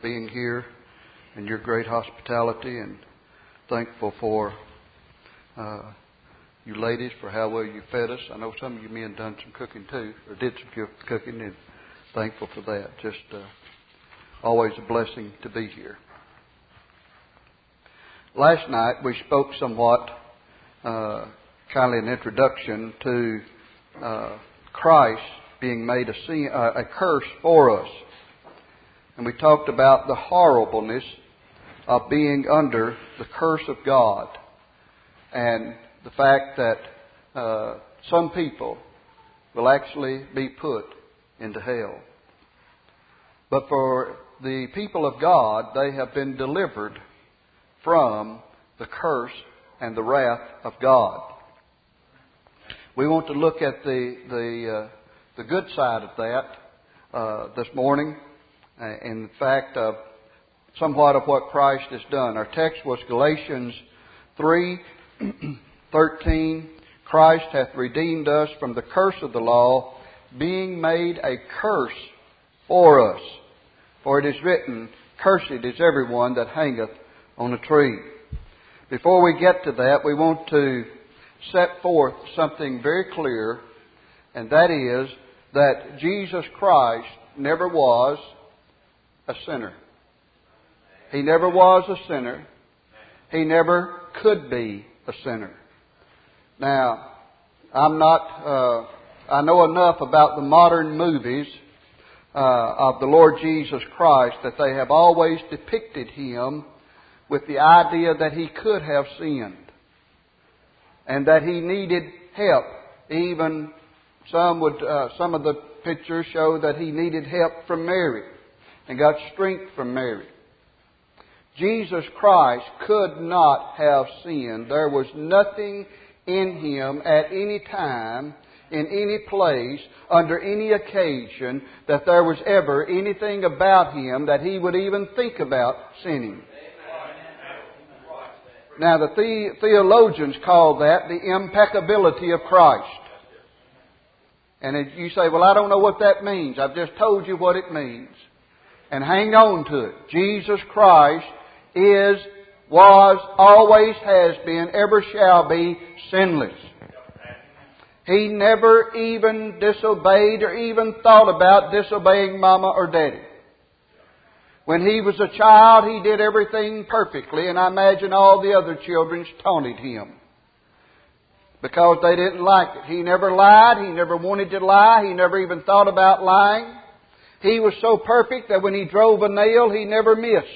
being here and your great hospitality, and thankful for you ladies for how well you fed us. I know some of you men done some cooking too, or did some cooking, and thankful for that. Just always a blessing to be here. Last night we spoke somewhat, kindly an introduction to Christ being made a curse for us. And we talked about the horribleness of being under the curse of God, and the fact that some people will actually be put into hell. But for the people of God, they have been delivered from the curse and the wrath of God. We want to look at the good side of that this morning. In fact, somewhat of what Christ has done. Our text was Galatians 3:13. Christ hath redeemed us from the curse of the law, being made a curse for us. For it is written, Cursed is everyone that hangeth on a tree. Before we get to that, we want to set forth something very clear, and that is that Jesus Christ never was a sinner. He never was a sinner. He never could be a sinner. Now, I know enough about the modern movies of the Lord Jesus Christ that they have always depicted Him with the idea that He could have sinned and that He needed help. Even some of the pictures show that He needed help from Mary and got strength from Mary. Jesus Christ could not have sinned. There was nothing in Him at any time, in any place, under any occasion, that there was ever anything about Him that He would even think about sinning. Now, the theologians call that the impeccability of Christ. And you say, well, I don't know what that means. I've just told you what it means. And hang on to it. Jesus Christ is, was, always has been, ever shall be sinless. He never even disobeyed or even thought about disobeying Mama or Daddy. When He was a child, He did everything perfectly, and I imagine all the other children taunted Him because they didn't like it. He never lied. He never wanted to lie. He never even thought about lying. He was so perfect that when He drove a nail, He never missed.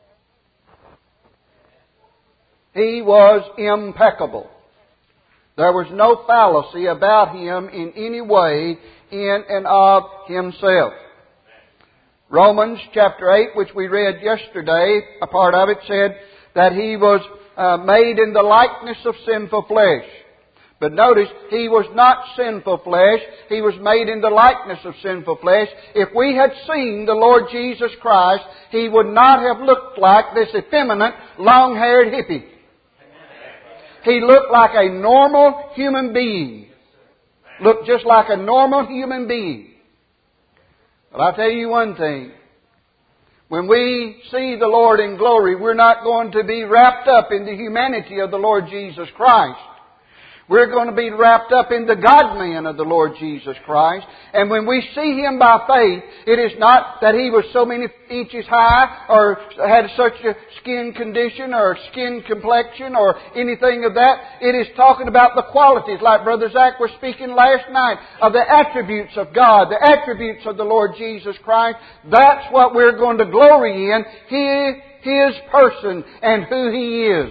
He was impeccable. There was no fallacy about Him in any way in and of Himself. Romans chapter 8, which we read yesterday, a part of it said that He was made in the likeness of sinful flesh. But notice, He was not sinful flesh. He was made in the likeness of sinful flesh. If we had seen the Lord Jesus Christ, He would not have looked like this effeminate, long-haired hippie. He looked like a normal human being. Looked just like a normal human being. But I'll tell you one thing. When we see the Lord in glory, we're not going to be wrapped up in the humanity of the Lord Jesus Christ. We're going to be wrapped up in the God-man of the Lord Jesus Christ. And when we see Him by faith, it is not that He was so many inches high or had such a skin condition or skin complexion or anything of that. It is talking about the qualities, like Brother Zach was speaking last night, of the attributes of God, the attributes of the Lord Jesus Christ. That's what we're going to glory in, His person and who He is.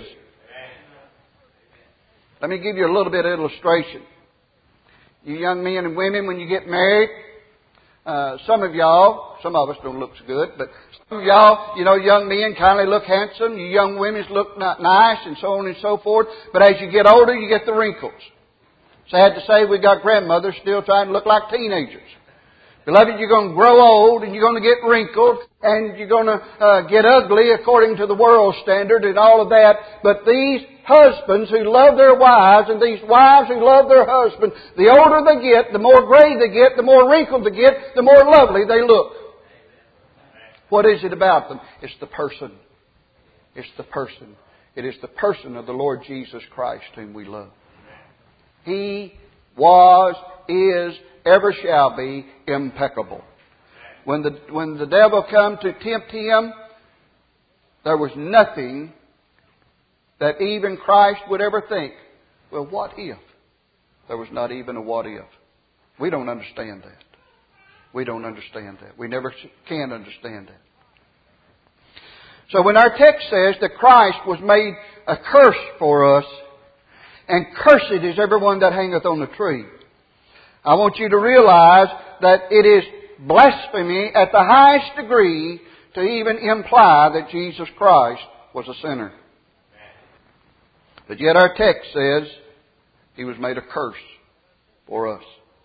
Let me give you a little bit of illustration. You young men and women, when you get married, some of us don't look so good, but some of y'all, young men kind of look handsome. You young women look nice and so on and so forth. But as you get older, you get the wrinkles. Sad to say, we've got grandmothers still trying to look like teenagers. Beloved, you're going to grow old and you're going to get wrinkled and you're going to get ugly according to the world standard and all of that. But these husbands who love their wives and these wives who love their husbands, the older they get, the more gray they get, the more wrinkled they get, the more lovely they look. What is it about them? It's the person. It's the person. It is the person of the Lord Jesus Christ whom we love. He was, is, ever shall be impeccable. When the devil come to tempt Him, there was nothing that even Christ would ever think, well, what if? There was not even a what if. We don't understand that. We don't understand that. We never can understand that. So when our text says that Christ was made a curse for us, and cursed is everyone that hangeth on the tree, I want you to realize that it is blasphemy at the highest degree to even imply that Jesus Christ was a sinner. But yet our text says He was made a curse for us.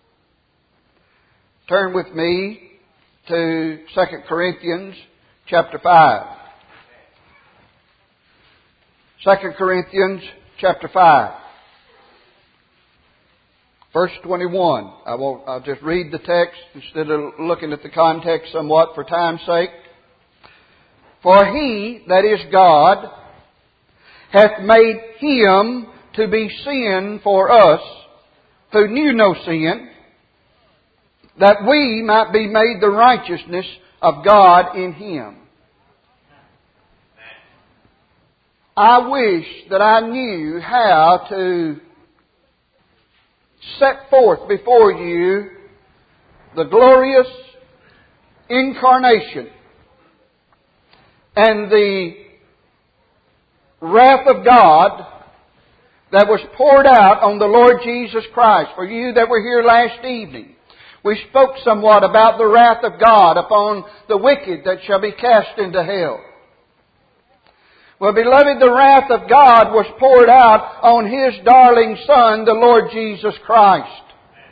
Turn with me to 2 Corinthians chapter 5. 2 Corinthians chapter 5. Verse 21. I'll just read the text instead of looking at the context somewhat for time's sake. For He, that is God, hath made Him to be sin for us, who knew no sin, that we might be made the righteousness of God in Him. I wish that I knew how to set forth before you the glorious incarnation and the wrath of God that was poured out on the Lord Jesus Christ. For you that were here last evening, we spoke somewhat about the wrath of God upon the wicked that shall be cast into hell. Well, beloved, the wrath of God was poured out on His darling Son, the Lord Jesus Christ.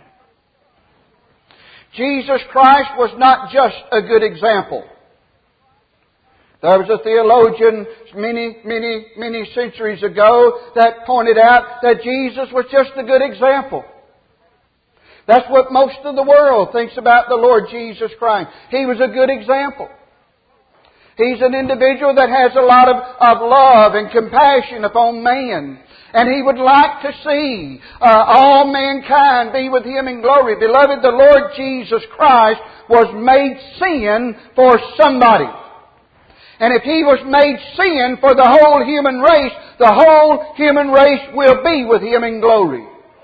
Jesus Christ was not just a good example. There was a theologian many centuries ago that pointed out that Jesus was just a good example. That's what most of the world thinks about the Lord Jesus Christ. He was a good example. He's an individual that has a lot of love and compassion upon man. And He would like to see all mankind be with Him in glory. Beloved, the Lord Jesus Christ was made sin for somebody. And if He was made sin for the whole human race, the whole human race will be with Him in glory.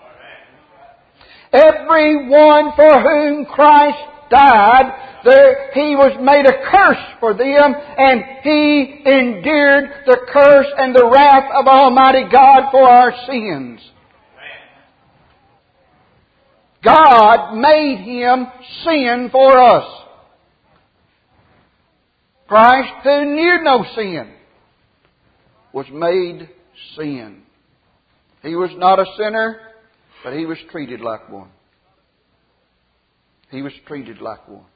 Everyone for whom Christ died, He was made a curse for them, and He endured the curse and the wrath of Almighty God for our sins. God made Him sin for us. Christ, who knew no sin, was made sin. He was not a sinner, but He was treated like one. He was treated like one.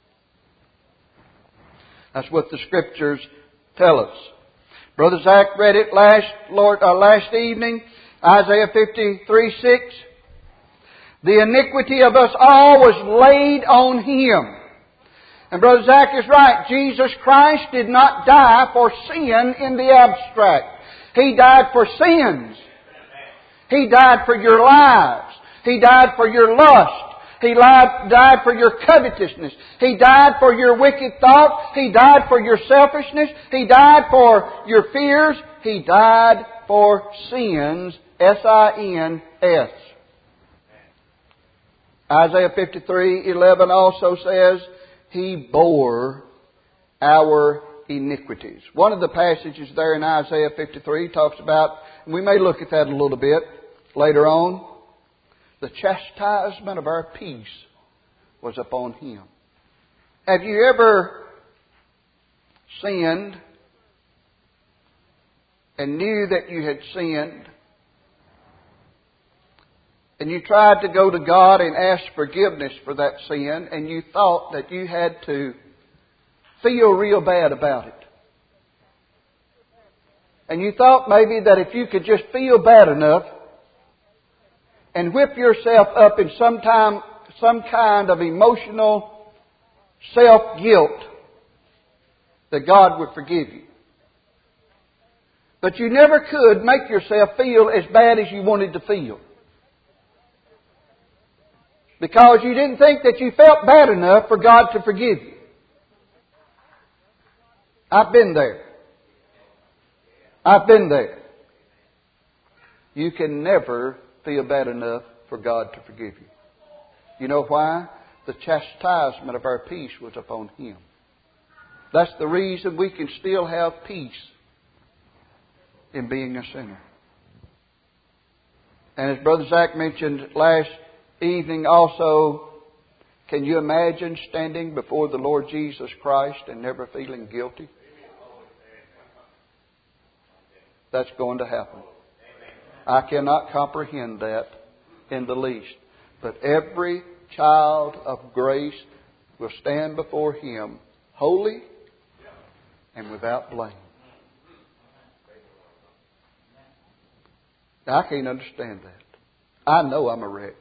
That's what the Scriptures tell us. Brother Zach read it last evening, Isaiah 53:6. The iniquity of us all was laid on Him. And Brother Zach is right. Jesus Christ did not die for sin in the abstract. He died for sins. He died for your lives. He died for your lust. He died for your covetousness. He died for your wicked thoughts. He died for your selfishness. He died for your fears. He died for sins. S-I-N-S. Isaiah 53:11 also says, He bore our iniquities. One of the passages there in Isaiah 53 talks about, and we may look at that a little bit later on, the chastisement of our peace was upon Him. Have you ever sinned and knew that you had sinned, and you tried to go to God and ask forgiveness for that sin, and you thought that you had to feel real bad about it? And you thought maybe that if you could just feel bad enough and whip yourself up in some kind of emotional self-guilt, that God would forgive you. But you never could make yourself feel as bad as you wanted to feel. Because you didn't think that you felt bad enough for God to forgive you. I've been there. I've been there. You can never feel bad enough for God to forgive you. You know why? The chastisement of our peace was upon Him. That's the reason we can still have peace in being a sinner. And as Brother Zach mentioned last evening also, can you imagine standing before the Lord Jesus Christ and never feeling guilty? That's going to happen. I cannot comprehend that in the least. But every child of grace will stand before Him holy and without blame. Now, I can't understand that. I know I'm a wretch.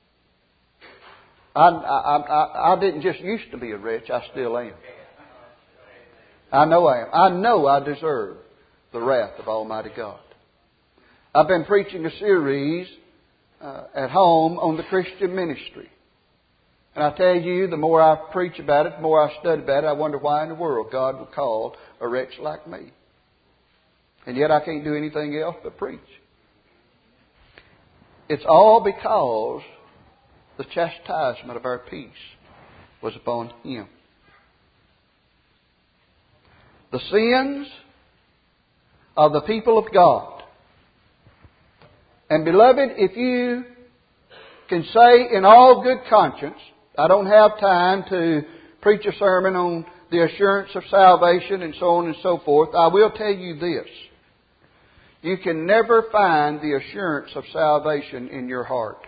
I didn't just used to be a wretch, I still am. I know I am. I know I deserve the wrath of Almighty God. I've been preaching a series at home on the Christian ministry. And I tell you, the more I preach about it, the more I study about it, I wonder why in the world God would call a wretch like me. And yet I can't do anything else but preach. It's all because the chastisement of our peace was upon Him. The sins of the people of God. And beloved, if you can say in all good conscience, I don't have time to preach a sermon on the assurance of salvation and so on and so forth. I will tell you this. You can never find the assurance of salvation in your heart.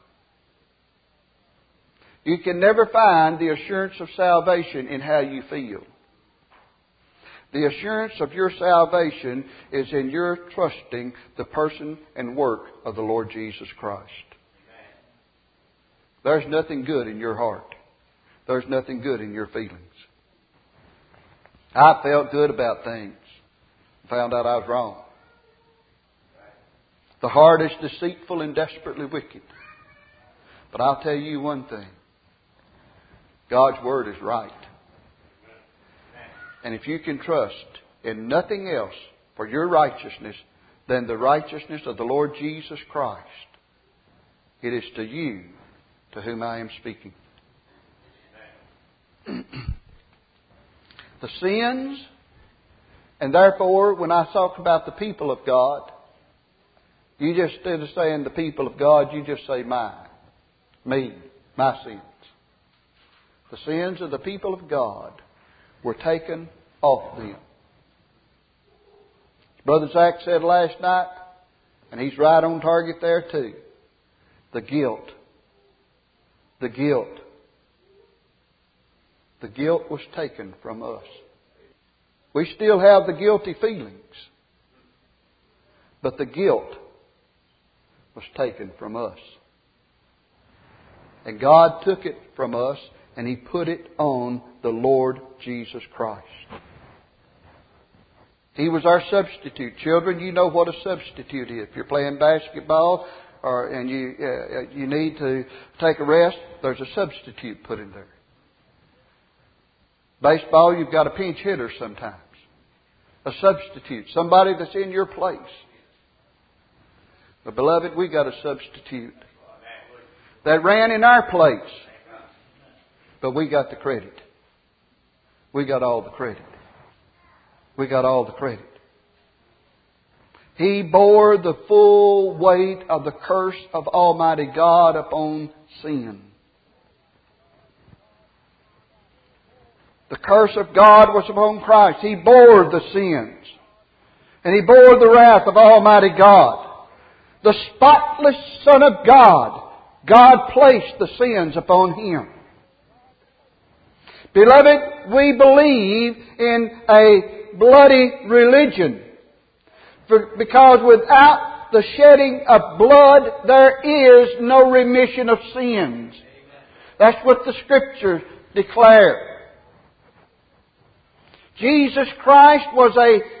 You can never find the assurance of salvation in how you feel. The assurance of your salvation is in your trusting the person and work of the Lord Jesus Christ. There's nothing good in your heart. There's nothing good in your feelings. I felt good about things. Found out I was wrong. The heart is deceitful and desperately wicked. But I'll tell you one thing. God's Word is right. And if you can trust in nothing else for your righteousness than the righteousness of the Lord Jesus Christ, it is to you to whom I am speaking. The sins, and therefore when I talk about the people of God, you just, instead of saying the people of God, you just say mine, me, my sins. The sins of the people of God were taken off them. Brother Zach said last night, and he's right on target there too, the guilt. The guilt. The guilt was taken from us. We still have the guilty feelings, but the guilt was taken from us. And God took it from us and He put it on the Lord Jesus Christ. He was our substitute. Children, you know what a substitute is. If you're playing basketball and you need to take a rest, there's a substitute put in there. Baseball, you've got a pinch hitter sometimes. A substitute. Somebody that's in your place. But beloved, we got a substitute that ran in our place. But we got the credit. We got all the credit. We got all the credit. He bore the full weight of the curse of Almighty God upon sin. The curse of God was upon Christ. He bore the sins. And He bore the wrath of Almighty God. The spotless Son of God, God placed the sins upon Him. Beloved, we believe in a bloody religion. Because without the shedding of blood, there is no remission of sins. That's what the Scriptures declare. Jesus Christ was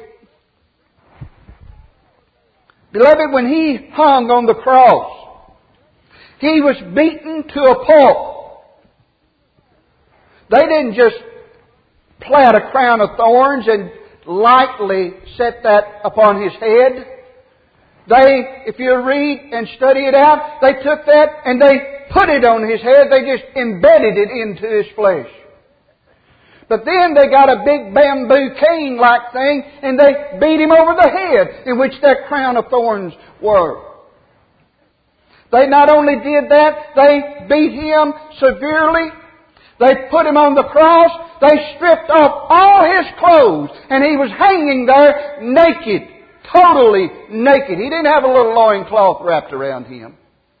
beloved, when He hung on the cross, He was beaten to a pulp. They didn't just plait a crown of thorns and lightly set that upon His head. If you read and study it out, they took that and they put it on His head. They just embedded it into His flesh. But then they got a big bamboo cane-like thing and they beat Him over the head, in which that crown of thorns were. They not only did that, they beat Him severely. They put Him on the cross. They stripped off all His clothes, and He was hanging there naked, totally naked. He didn't have a little loincloth wrapped around Him.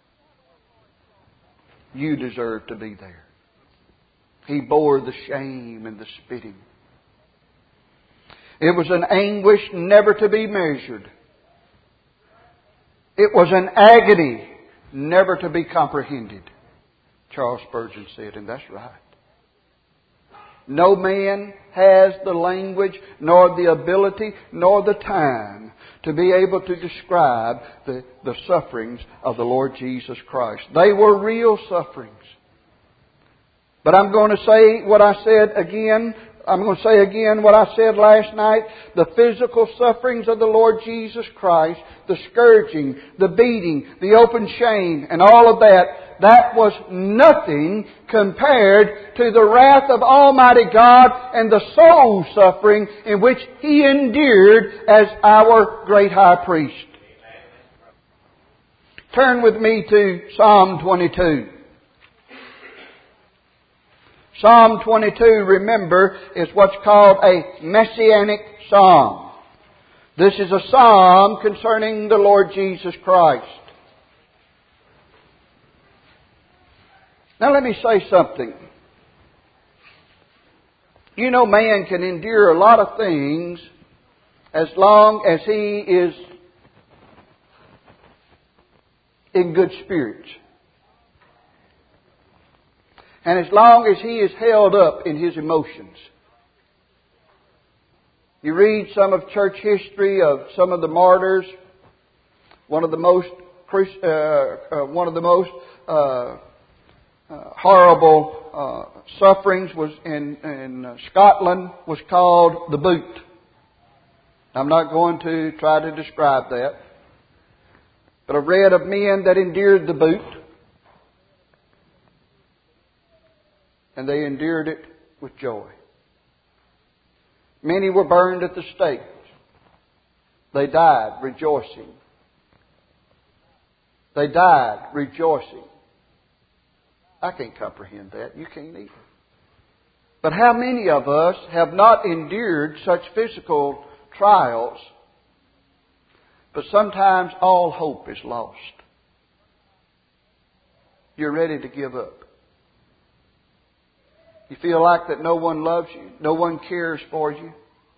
You deserve to be there. He bore the shame and the spitting. It was an anguish never to be measured. It was an agony never to be comprehended, Charles Spurgeon said, and that's right. No man has the language, nor the ability, nor the time to be able to describe the sufferings of the Lord Jesus Christ. They were real sufferings. But I'm going to say what I said again. I'm going to say again what I said last night. The physical sufferings of the Lord Jesus Christ, the scourging, the beating, the open shame, and all of that, that was nothing compared to the wrath of Almighty God and the soul suffering in which He endured as our great high priest. Turn with me to Psalm 22. Psalm 22, remember, is what's called a messianic psalm. This is a psalm concerning the Lord Jesus Christ. Now let me say something. You know, man can endure a lot of things as long as he is in good spirits. And as long as he is held up in his emotions. You read some of church history of some of the martyrs. One of the most horrible sufferings was in Scotland was called the boot. I'm not going to try to describe that. But I've read of men that endured the boot. And they endured it with joy. Many were burned at the stake. They died rejoicing. They died rejoicing. I can't comprehend that. You can't either. But how many of us have not endured such physical trials, but sometimes all hope is lost? You're ready to give up. You feel like that no one loves you, no one cares for you.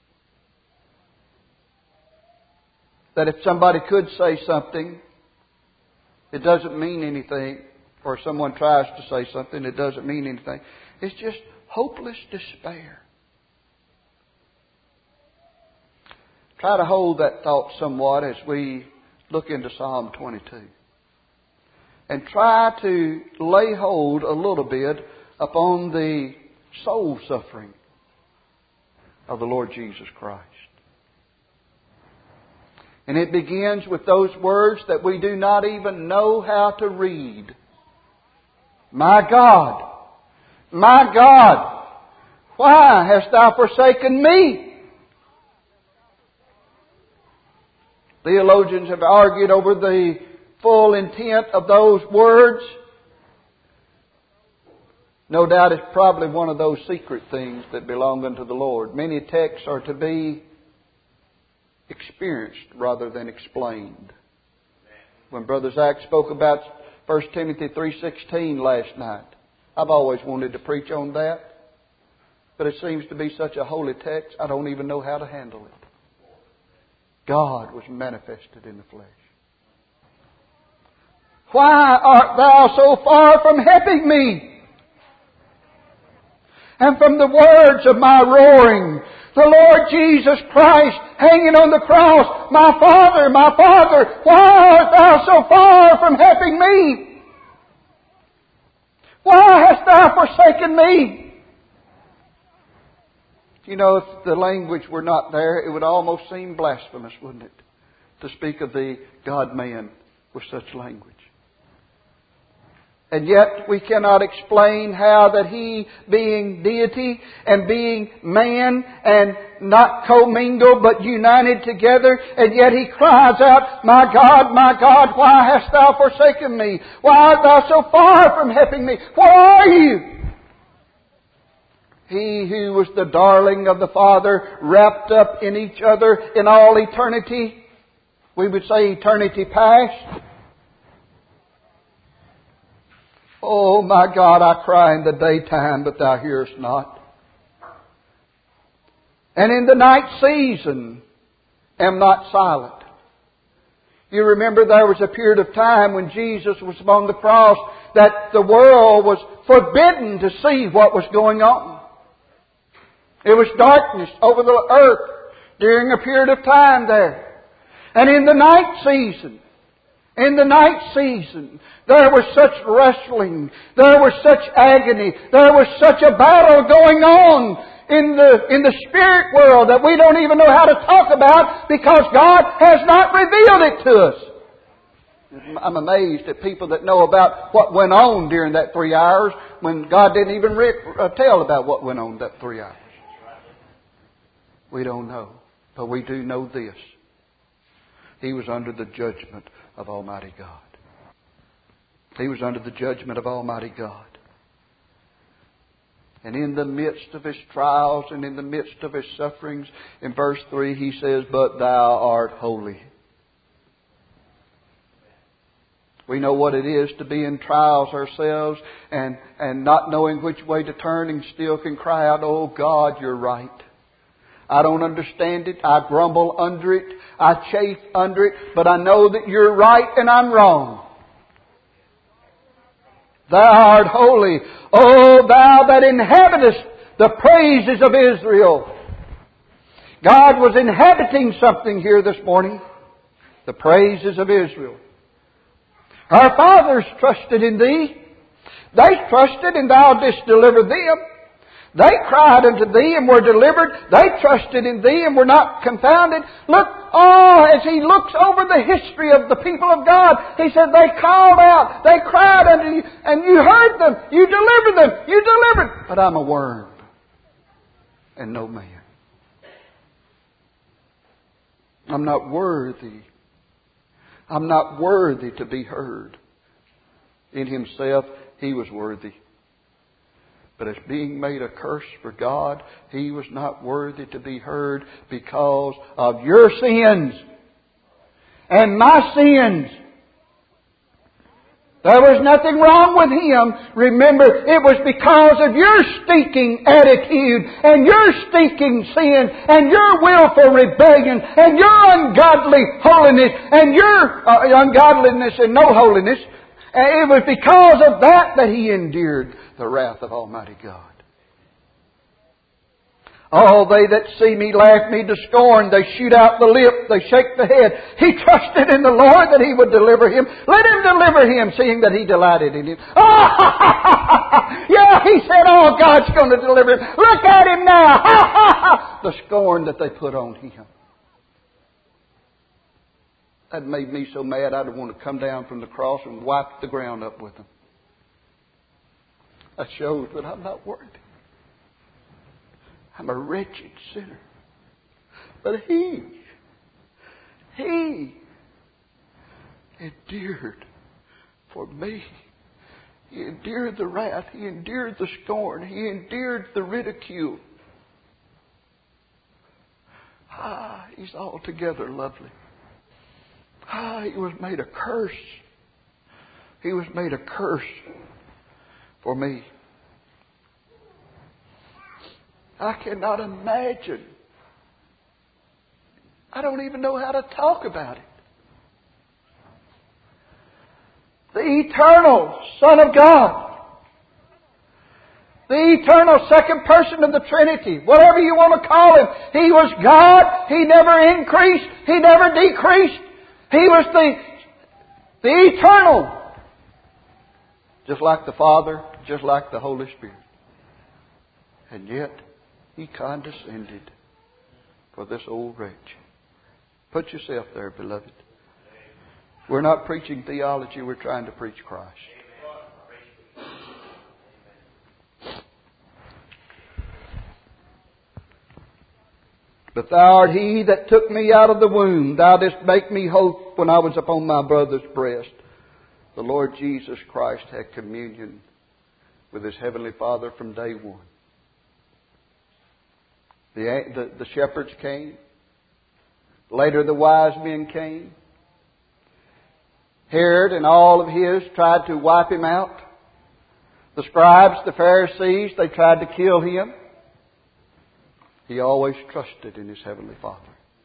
That if somebody could say something, it doesn't mean anything. Or if someone tries to say something, it doesn't mean anything. It's just hopeless despair. Try to hold that thought somewhat as we look into Psalm 22. And try to lay hold a little bit upon the soul suffering of the Lord Jesus Christ. And it begins with those words that we do not even know how to read. My God, why hast Thou forsaken me? Theologians have argued over the full intent of those words. No doubt it's probably one of those secret things that belong unto the Lord. Many texts are to be experienced rather than explained. When Brother Zach spoke about 1 Timothy 3:16 last night, I've always wanted to preach on that. But it seems to be such a holy text, I don't even know how to handle it. God was manifested in the flesh. Why art Thou so far from helping me? And from the words of my roaring, The Lord Jesus Christ hanging on the cross. My Father, why art Thou so far from helping me? Why hast Thou forsaken me? You know, if the language were not there, it would almost seem blasphemous, wouldn't it? To speak of the God-man with such language. And yet we cannot explain how that He, being deity and being man and not commingled but united together, and yet He cries out, my God, why hast Thou forsaken me? Why art Thou so far from helping me? Where are You? He who was the darling of the Father, wrapped up in each other in all eternity. We would say eternity past. Oh my God, I cry in the daytime, but Thou hearest not. And in the night season, am not silent. You remember there was a period of time when Jesus was upon the cross that the world was forbidden to see what was going on. It was darkness over the earth during a period of time there. And in the night season, there was such wrestling, there was such agony, there was such a battle going on in the spirit world that we don't even know how to talk about because God has not revealed it to us. I'm amazed at people that know about what went on during that 3 hours when God didn't even tell about what went on that 3 hours. We don't know, but we do know this. He was under the judgment of Almighty God. He was under the judgment of Almighty God. And in the midst of His trials and in the midst of His sufferings, in verse 3 He says, but Thou art holy. We know what it is to be in trials ourselves and not knowing which way to turn and still can cry out, oh God, You're right. I don't understand it. I grumble under it. I chafe under it. But I know that You're right and I'm wrong. Thou art holy, O Thou that inhabitest the praises of Israel. God was inhabiting something here this morning. The praises of Israel. Our fathers trusted in Thee. They trusted and Thou didst deliver them. They cried unto Thee and were delivered. They trusted in Thee and were not confounded. Look, as he looks over the history of the people of God, he said they called out, they cried unto You, and You heard them, You delivered them, You delivered. But I'm a worm and no man. I'm not worthy. I'm not worthy to be heard. In Himself, He was worthy. But as being made a curse for God, He was not worthy to be heard because of your sins and my sins. There was nothing wrong with Him. Remember, it was because of your stinking attitude and your stinking sin and your willful rebellion and your ungodly holiness and your ungodliness and no holiness. It was because of that He endured the wrath of Almighty God. All they that see me laugh me to scorn. They shoot out the lip. They shake the head. He trusted in the Lord that He would deliver him. Let Him deliver him, seeing that He delighted in him. Yeah, he said, oh, God's going to deliver him. Look at him now. The scorn that they put on him. That made me so mad I'd want to come down from the cross and wipe the ground up with them. That shows that I'm not worthy. I'm a wretched sinner. But He endured for me. He endured the wrath. He endured the scorn. He endured the ridicule. He's altogether lovely. He was made a curse. He was made a curse for me. I cannot imagine. I don't even know how to talk about it. The eternal Son of God The eternal second person of the Trinity. Whatever you want to call Him. He was God. He never increased. He never decreased. He was the eternal. Just like the Father, just like the Holy Spirit. And yet, He condescended for this old wretch. Put yourself there, beloved. We're not preaching theology, we're trying to preach Christ. But Thou art He that took me out of the womb. Thou didst make me hope when I was upon my brother's breast. The Lord Jesus Christ had communion with His Heavenly Father from day one. The shepherds came. Later the wise men came. Herod and all of his tried to wipe Him out. The scribes, the Pharisees, they tried to kill Him. He always trusted in His Heavenly Father.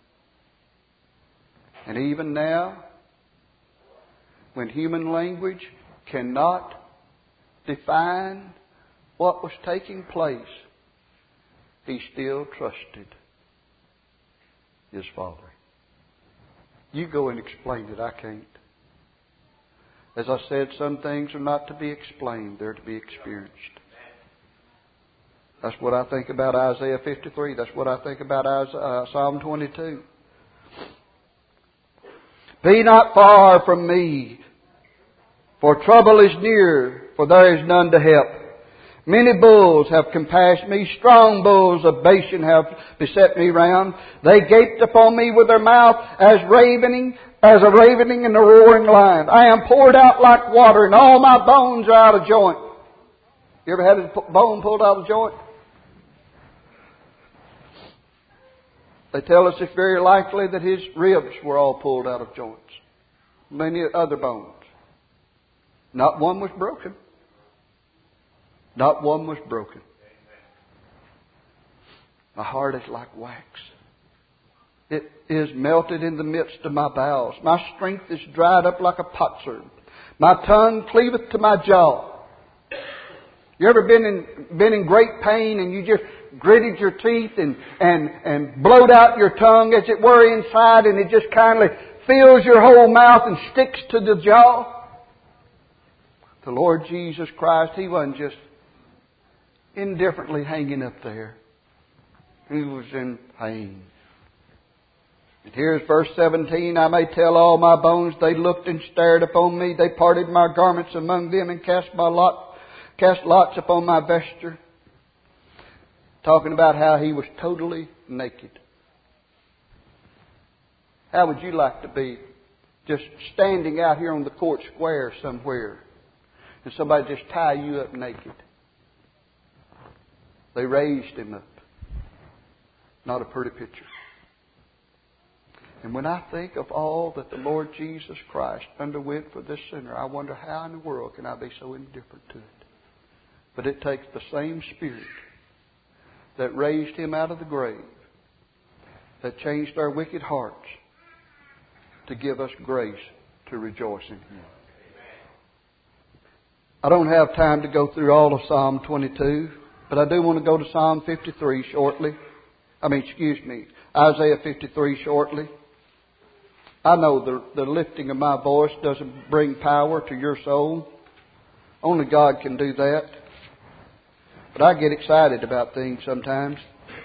And even now, when human language cannot define what was taking place, He still trusted His Father. You go and explain it. I can't. As I said, some things are not to be explained. They're to be experienced. That's what I think about Isaiah 53. That's what I think about Psalm 22. Be not far from me, for trouble is near, for there is none to help. Many bulls have compassed me, strong bulls of Bashan have beset me round. They gaped upon me with their mouth as a ravening and a roaring lion. I am poured out like water, and all my bones are out of joint. You ever had a bone pulled out of joint? They tell us it's very likely that His ribs were all pulled out of joints. Many other bones. Not one was broken. Not one was broken. My heart is like wax. It is melted in the midst of my bowels. My strength is dried up like a potsherd. My tongue cleaveth to my jaw. You ever been in great pain and you just gritted your teeth and blowed out your tongue, as it were, inside, and it just kindly fills your whole mouth and sticks to the jaw? The Lord Jesus Christ, He wasn't just indifferently hanging up there. He was in pain. And here's verse 17. I may tell all my bones, they looked and stared upon me. They parted my garments among them and cast lots upon my vesture. Talking about how He was totally naked. How would you like to be just standing out here on the court square somewhere and somebody just tie you up naked? They raised Him up. Not a pretty picture. And when I think of all that the Lord Jesus Christ underwent for this sinner, I wonder how in the world can I be so indifferent to it? But it takes the same Spirit that raised Him out of the grave, that changed our wicked hearts, to give us grace to rejoice in Him. I don't have time to go through all of Psalm 22, but I do want to go to Psalm 53 shortly. Isaiah 53 shortly. I know the lifting of my voice doesn't bring power to your soul. Only God can do that. But I get excited about things sometimes.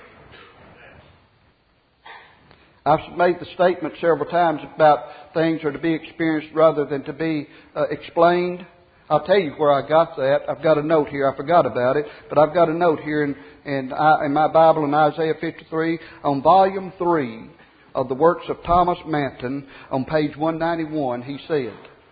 I've made the statement several times about things are to be experienced rather than to be explained. I'll tell you where I got that. I've got a note here. I forgot about it, but I've got a note here in my Bible in Isaiah 53 on volume 3 of the works of Thomas Manton on page 191. He said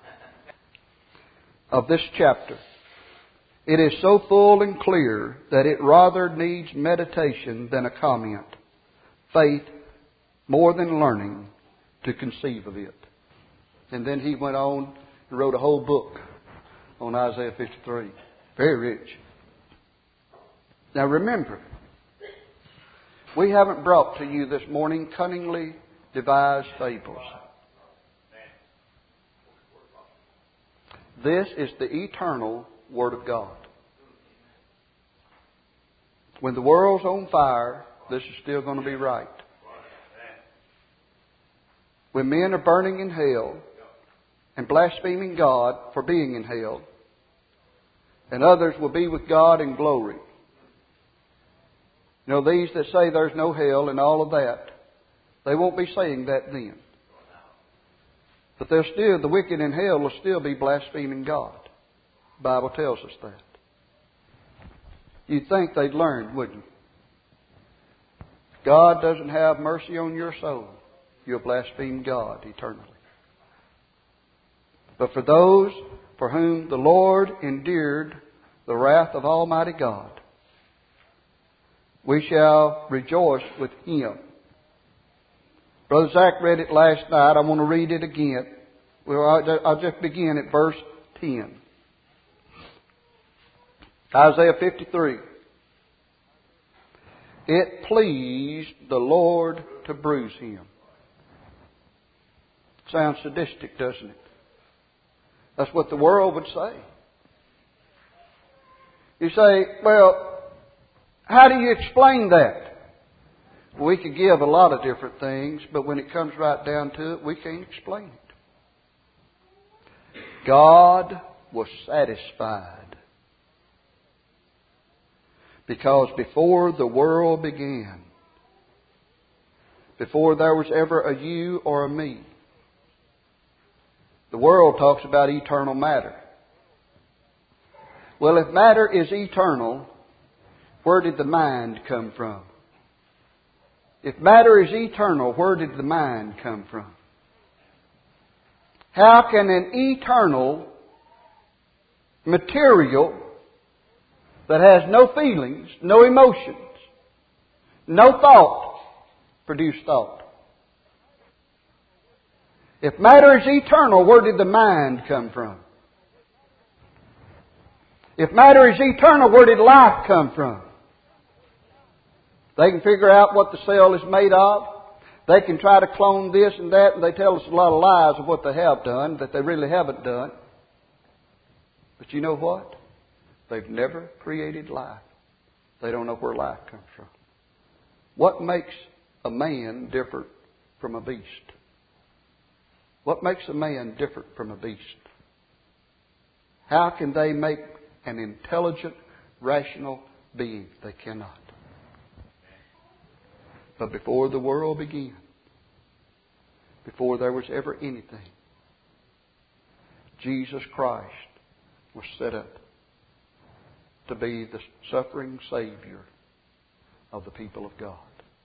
of this chapter, it is so full and clear that it rather needs meditation than a comment, faith more than learning to conceive of it. And then he went on and wrote a whole book on Isaiah 53. Very rich. Now remember, we haven't brought to you this morning cunningly devised fables. This is the eternal Word of God. When the world's on fire, this is still going to be right. When men are burning in hell and blaspheming God for being in hell, and others will be with God in glory. You know, these that say there's no hell and all of that, they won't be saying that then. But the wicked in hell will still be blaspheming God. The Bible tells us that. You'd think they'd learn, wouldn't you? If God doesn't have mercy on your soul, you'll blaspheme God eternally. But for those for whom the Lord endured the wrath of Almighty God, we shall rejoice with Him. Brother Zach read it last night. I want to read it again. Well, I'll just begin at verse 10. Isaiah 53. It pleased the Lord to bruise him. Sounds sadistic, doesn't it? That's what the world would say. You say, well, how do you explain that? We could give a lot of different things, but when it comes right down to it, we can't explain it. God was satisfied because before the world began, before there was ever a you or a me, the world talks about eternal matter. Well, if matter is eternal, where did the mind come from? If matter is eternal, where did the mind come from? How can an eternal material that has no feelings, no emotions, no thought, produce thought? If matter is eternal, where did the mind come from? If matter is eternal, where did life come from? They can figure out what the cell is made of. They can try to clone this and that, and they tell us a lot of lies of what they have done that they really haven't done. But you know what? They've never created life. They don't know where life comes from. What makes a man different from a beast? What makes a man different from a beast? How can they make an intelligent, rational being? They cannot. But before the world began, before there was ever anything, Jesus Christ was set up to be the suffering Savior of the people of God.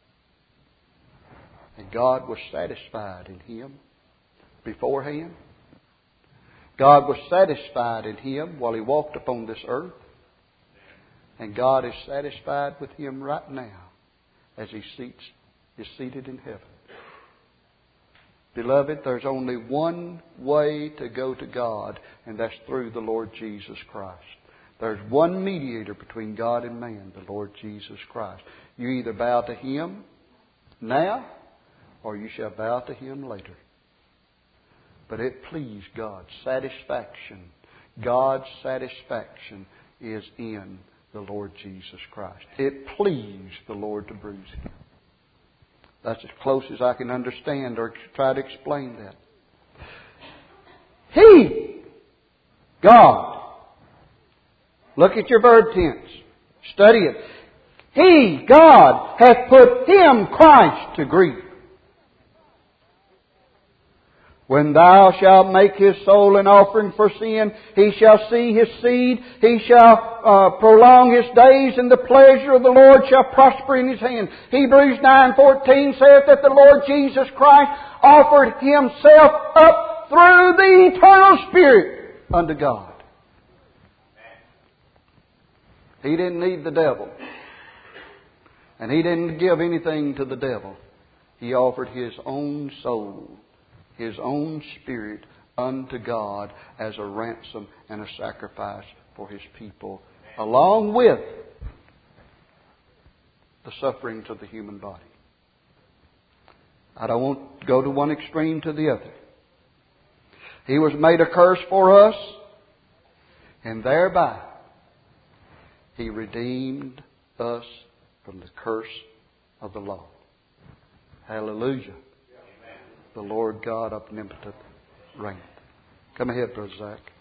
And God was satisfied in Him beforehand. God was satisfied in Him while He walked upon this earth. And God is satisfied with Him right now as He is seated in heaven. Beloved, there's only one way to go to God, and that's through the Lord Jesus Christ. There's one mediator between God and man, the Lord Jesus Christ. You either bow to Him now, or you shall bow to Him later. But it pleased God. Satisfaction. God's satisfaction is in the Lord Jesus Christ. It pleased the Lord to bruise Him. That's as close as I can understand or try to explain that. He, God. Look at your verb tense. Study it. He, God, hath put Him, Christ, to grief. When thou shalt make his soul an offering for sin, he shall see his seed, he shall prolong his days, and the pleasure of the Lord shall prosper in his hand. Hebrews 9:14 saith that the Lord Jesus Christ offered Himself up through the eternal Spirit unto God. He didn't need the devil. And He didn't give anything to the devil. He offered His own soul, His own Spirit unto God as a ransom and a sacrifice for His people, along with the sufferings of the human body. I don't want to go to one extreme to the other. He was made a curse for us, and thereby He redeemed us from the curse of the law. Hallelujah. The Lord God omnipotent reigneth. Come ahead, Brother Zach.